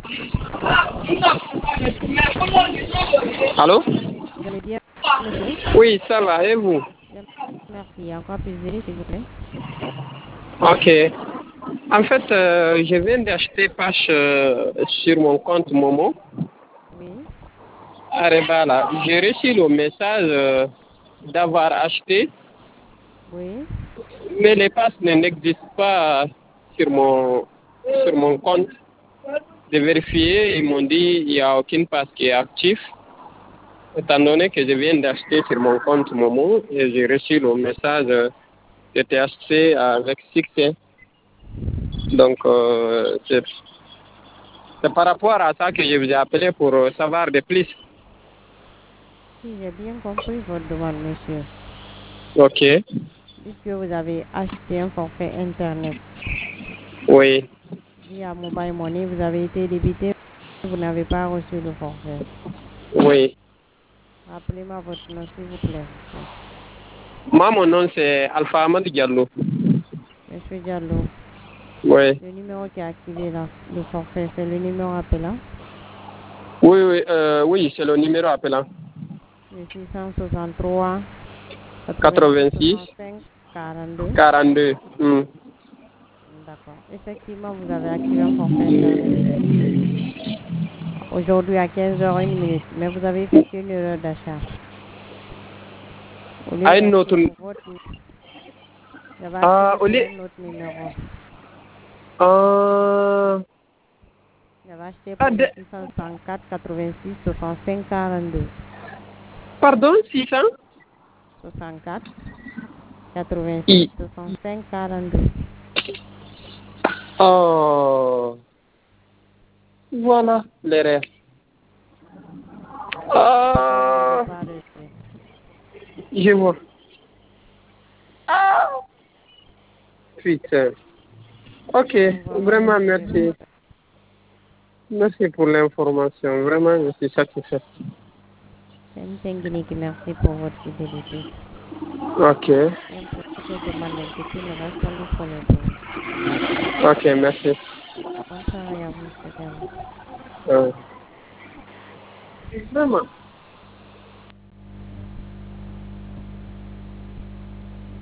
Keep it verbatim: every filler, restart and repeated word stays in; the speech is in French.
Allô? Vous allez bien, monsieur? Oui, ça va, et vous? Bien, merci. À quoi puis-je aider, s'il vous plaît? Ok. En fait, euh, je viens d'acheter Pache euh, sur mon compte Momo. Oui, Areba, là. J'ai reçu le message euh, d'avoir acheté, oui. mais les passes ne- n'existent pas sur mon, sur mon compte. De vérifier, ils m'ont dit qu'il n'y a aucune passe qui est active. Étant donné que je viens d'acheter sur mon compte Momo et j'ai reçu le message euh, que tu as acheté avec succès. Donc, euh, c'est c'est par rapport à ça que je vous ai appelé pour euh, savoir de plus. Si j'ai bien compris votre demande, monsieur. Ok. Puisque vous avez acheté un forfait Internet Oui. via Mobile Money, vous avez été débité, vous n'avez pas reçu le forfait. Oui. Rappelez-moi votre nom, s'il vous plaît. Moi, mon nom, c'est Alpha Ahmad Diallo. Monsieur Diallo, Oui. le numéro qui a activé la- le forfait, c'est le numéro appelant, Oui, oui, euh, oui, c'est le numéro appelant. le six cent soixante-trois quatre-vingt-six quatre-vingt-six soixante-cinq quarante-deux. quarante-deux. Hmm. D'accord. Effectivement, vous avez activé un forfait Internet aujourd'hui à quinze heures une minute, mais vous avez effectué une erreur d'achat. Au lieu À une d'acheter autre. pour votre numéro, vous avez Ah, activé au pour lieu. un autre numéro. Ah, Vous avez acheté ah, pour le de- six cent soixante-quatre quatre-vingt-six soixante-cinq quarante-deux. pardon, six cents? soixante-quatre quatre-vingt-six I. soixante-cinq quarante-deux. Oh, voilà l'erreur. Pourquoi vous n'avez Ah, pas reçu? je vois. Ah, putain. Ok, Donc vraiment, vraiment monsieur, merci. Merci pour l'information. Vraiment, je suis satisfait. c'est une technique. Merci pour votre fidélité. Ok, Et pour toute demande d'inquiétude, nous restons disponibles pour vous. ok, merci. Bonne soirée à vous, monsieur Diallo. Euh, Vraiment.